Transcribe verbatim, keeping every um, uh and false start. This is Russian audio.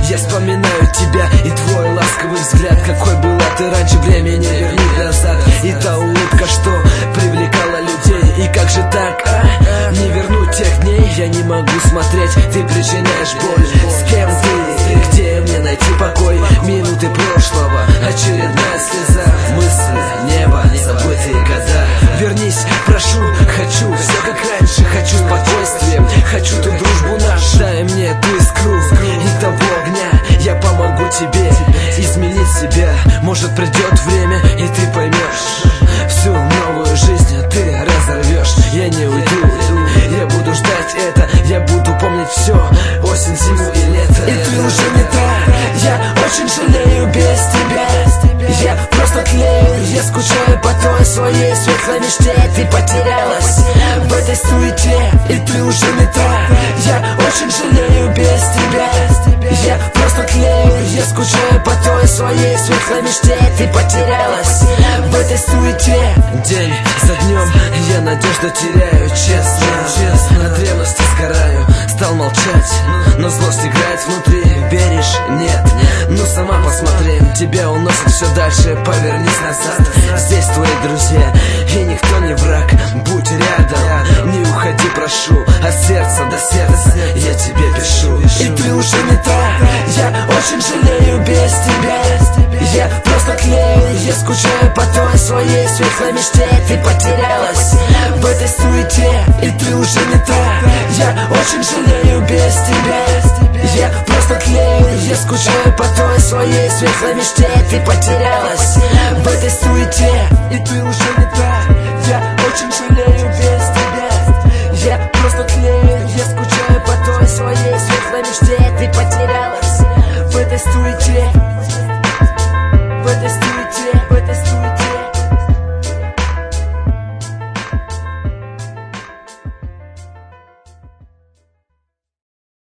Я вспоминаю тебя и твой ласковый взгляд. Какой была ты раньше, время не вернуть назад. И та улыбка, что привлекала людей. И как же так, а? Не вернуть тех дней. Я не могу смотреть, ты причиняешь боль. С кем ты? Где мне найти покой? Минуты прошлого, очередная слеза. Мысли, небо, забытые года. Вернись, прошу, хочу все как раньше. Хочу спокойствия, хочу ту дружбу нашу. Дай мне ту искру и того огня. Я помогу тебе изменить себя. Может придет время, и ты поймешь. Всю новую жизнь ты разорвешь. Я не уйду, я буду ждать это. Я буду помнить все, осень, зиму и лето. И ты уже не та, я очень жалею без тебя. Я просто тлею, я скучаю по той своей светлой мечте. Ты потерялась в этой суете, и ты уже не та. Я очень жалею без тебя. Я просто тлею, я скучаю по той своей светлой мечте. Ты потерялась в этой суете. День за днем я надежду теряю, честно, честно. От ревности сгораю, стал молчать, но злость играет внутри. Веришь? Нет, ну сама посмотри. Тебя уносит все дальше, повернись назад. Здесь твои друзья, и никто не враг. Будь рядом, не уходи, прошу. От сердца до сердца я тебе пишу. И ты уже не та, я очень жалею без тебя. Я просто тлею, я скучаю по той своей светлой мечте. Ты потерялась в этой суете, и ты уже не та. Я очень жалею без тебя. Я просто тлею, я скучаю по той своей светлой мечте. Ты потерялась в этой суете, и ты уже не та. Я очень жалею без тебя. Я просто тлею, я скучаю по той своей светлой мечте. Ты потерялась.